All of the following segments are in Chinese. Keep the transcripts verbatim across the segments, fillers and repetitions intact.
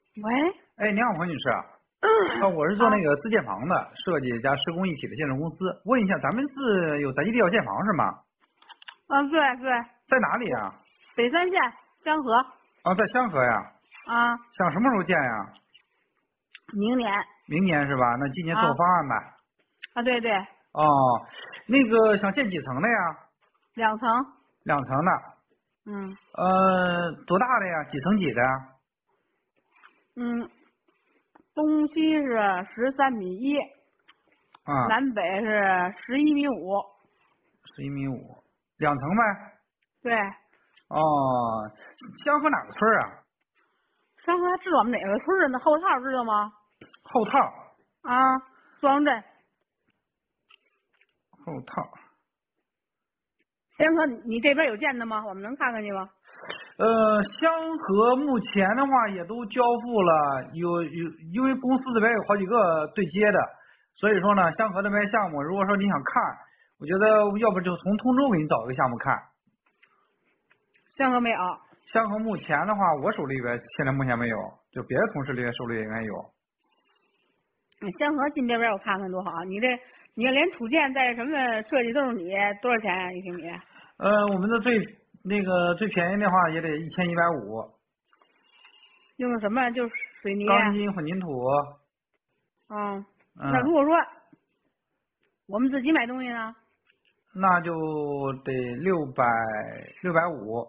喂， 哎，你好，黄女士。 嗯、 啊，我是做那个自建房的，设计加施工一体的建筑公司。问一下，咱们是有宅基地要建房是吗？ 嗯，对对， 在哪里呀？ 北三县香河。 啊，在香河呀。 啊， 想什么时候建呀？ 明年。 明年是吧？那今年做个啊方案呗。 啊，对对， 哦，那个想建几层的呀？ 两层。 两层的。 嗯呃，多大的呀？几层几的呀？ 嗯，东西是十三米一， 啊， 南北是十一米五。 十一米五，两层呗。 对， 哦，香河哪个村啊？ 香河知道我们哪个村儿的后套知道吗？ 后套。 啊，庄镇。 后套。 香河，你这边有建的吗？我们能看看去吗？ 呃，香河目前的话也都交付了，有有，因为公司这边有好几个对接的，所以说呢，香河这边项目，如果说你想看，我觉得要不就从通州给你找一个项目看。 香河没有。 香河目前的话，我手里边现在目前没有，就别的同事里边手里应该有。 香河近边边我看看多好，你这你要连土建带什么设计都是你，多少钱呀、一平米？ 呃，我们的最那个最便宜的话也得一千一百五。 用的什么？就是水泥。 钢筋混凝土。 嗯， 嗯。 那如果说我们自己买东西呢？ 那就得六百六百五。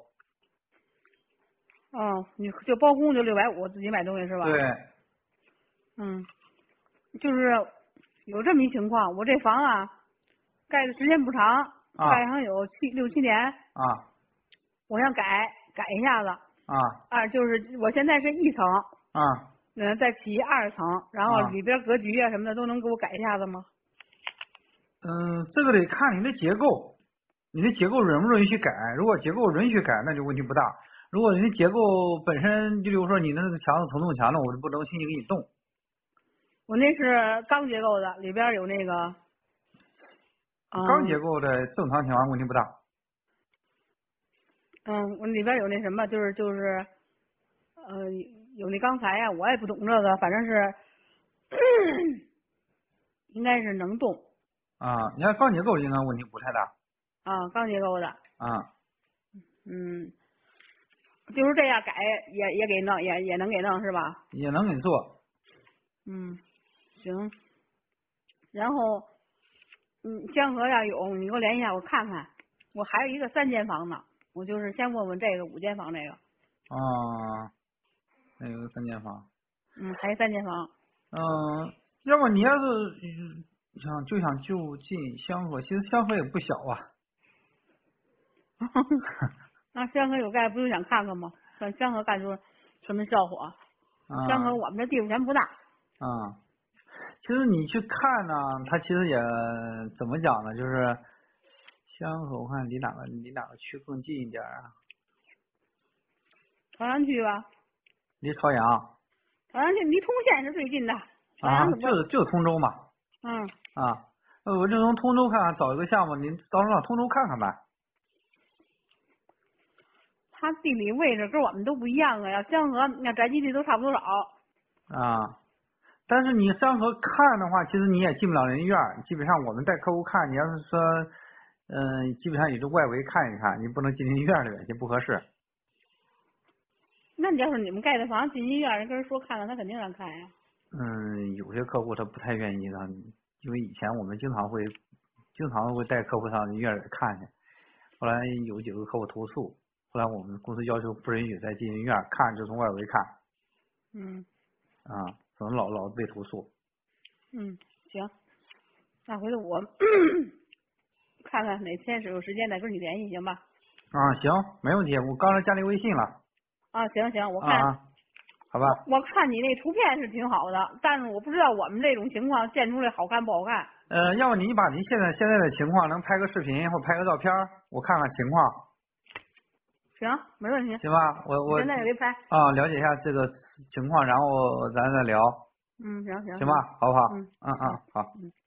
哦，你就包工就六百五，自己买东西是吧？ 对。 嗯，就是有这么一情况，我这房啊，盖的时间不长， 啊盖上有七六七年， 啊我想改改一下子。 啊啊，就是我现在是一层， 啊嗯，再起二层，然后啊里边格局啊什么的都能给我改一下子吗？ 嗯，这个得看你的结构，你的结构允不允许改？如果结构允许改，那就问题不大。如果你的结构本身，就比如说你的那个墙是承重墙的，我就不能轻易给你动。 我那是钢结构的，里边有那个，嗯、 钢结构的正常情况问题不大。 嗯，我里边有那什么，就是就是，呃，有那钢材呀、我也不懂这个，反正是，应该是能动。 啊，你看钢结构应该问题不太大。 啊，钢结构的。 啊， 嗯，就是这样改也也给弄，也也能给弄是吧？ 也能给你做。 嗯，行。然后，嗯，香河要有，你给我联系一下，我看看。我还有一个三间房呢，我就是先问问这个五间房这个。 啊，那有个三间房。 嗯，还有三间房。 嗯，要不你要是嗯想就想就近香河，其实香河也不小啊。 那香河有盖，不就想看看吗？看香河干出什么效果？ 啊香河我们这地方钱不大。 啊，其实你去看呢，它其实也怎么讲呢？就是香河，我看离哪个离哪个区更近一点啊？ 朝阳区吧。 离朝阳。 朝阳区离通县是最近的。朝啊， 阳是不？ 就是就是通州嘛。 嗯。 啊，呃我就从通州看看，找一个项目，您到时候上通州看看呗。 它地理位置跟我们都不一样啊，要香河那宅基地都差不多少。 啊，但是你香河看的话，其实你也进不了人院儿，基本上我们带客户看，你要是说，嗯、基本上也就外围看一看，你不能进人院儿里边去，不合适。 那你要是你们盖的房进医院，人跟人说看看，他肯定让看呀。 嗯，有些客户他不太愿意让，因为以前我们经常会，经常会带客户上院里看去，后来有几个客户投诉，后来我们公司要求不允许再进人院儿看，就从外围看。 嗯。 啊，可能老老被投诉。 嗯，行，那回头我看看哪天是有时间再跟你联系，行吧？ 啊，行，没问题，我刚才加你微信了。 啊，行行，我看。 啊啊，好吧。 我我看你那图片是挺好的，但是我不知道我们这种情况建出来好看不好看。 呃，要不你把您现在现在的情况能拍个视频或拍个照片，我看看情况。 行，没问题。 行吧，我我现在也没拍。 啊，了解一下这个情况，然后咱再聊。 嗯，行行。 行吧，好不好？ 嗯嗯嗯，好。 嗯。